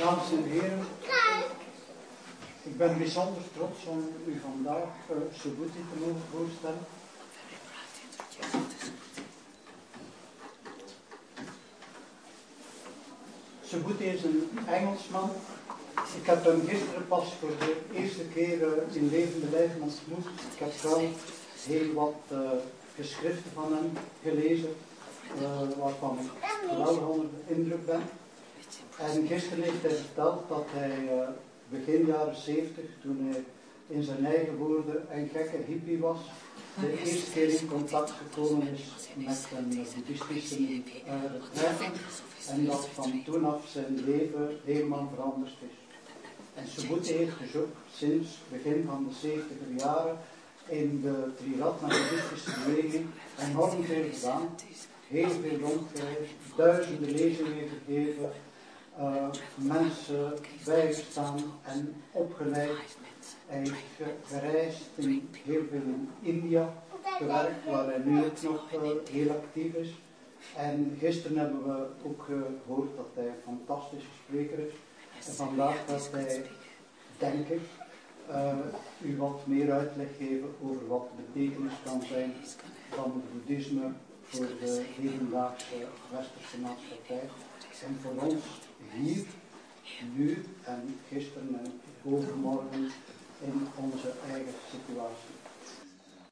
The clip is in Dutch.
Dames en heren, ik ben bijzonder trots om u vandaag Subhuti te mogen voorstellen. Subhuti is een Engelsman. Ik heb hem gisteren pas voor de eerste keer in levende lijven ontmoet. Ik heb wel heel wat geschriften van hem gelezen, waarvan ik geweldig onder de indruk ben. En gisteren heeft hij verteld dat hij begin jaren 70, toen hij in zijn eigen woorden een gekke hippie was, de eerste keer in contact gekomen is met een boeddhistische retreat en dat van toen af zijn leven helemaal veranderd is. En Subhuti heeft dus ook sinds begin van de 70er jaren in de Triratna boeddhistische beweging enorm veel gedaan, heel veel rondgereisd, duizenden lezingen gegeven, mensen bijgestaan en opgeleid. Hij heeft gereisd in heel veel in India gewerkt, waar hij nu ook nog heel actief is. En gisteren hebben we ook gehoord dat hij een fantastische spreker is. En vandaag gaat hij, denk ik, u wat meer uitleg geven over wat de betekenis kan zijn van het boeddhisme voor de hedendaagse westerse maatschappij. En voor ons hier, nu en gisteren en overmorgen in onze eigen situatie.